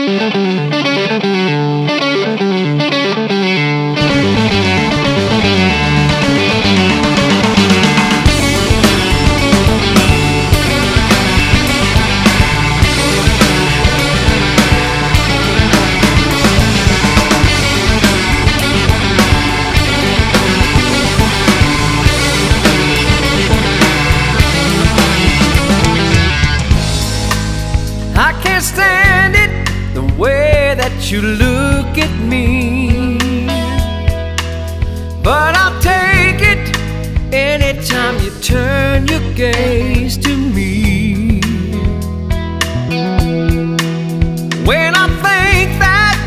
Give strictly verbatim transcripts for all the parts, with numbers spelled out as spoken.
I can't stand it, the way that you look at me, but I'll take it anytime you turn your gaze to me. When I think that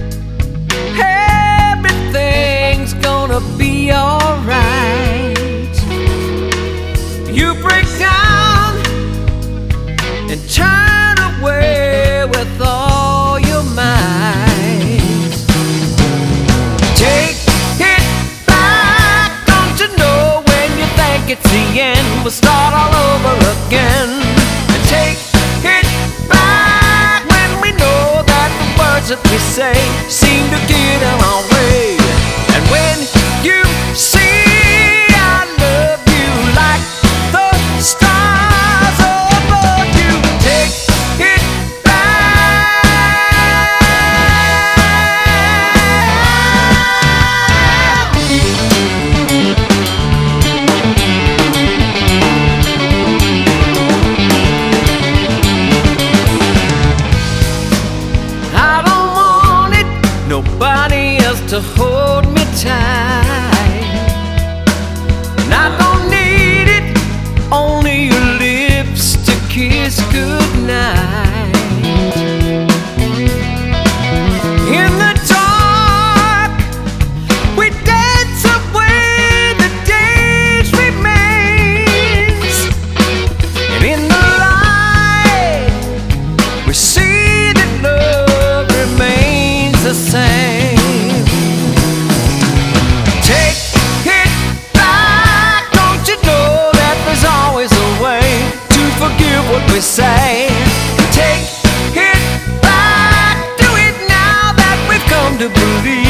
everything's gonna be alright, you break down and turn away with all your might. Take it back, don't you know, when you think it's the end, we'll start all over again. And take it back when we know that the words that we say seem to get in our way. And when you see I love you like the stars above you, take it nobody else to hold me tight, and I don't need it, only your lips to kiss goodnight. In the dark, we dance away the days remains, and in the light, we see that love remains the same. Take it back, don't you know that there's always a way to forgive what we say. Take it back, do it now that we've come to believe.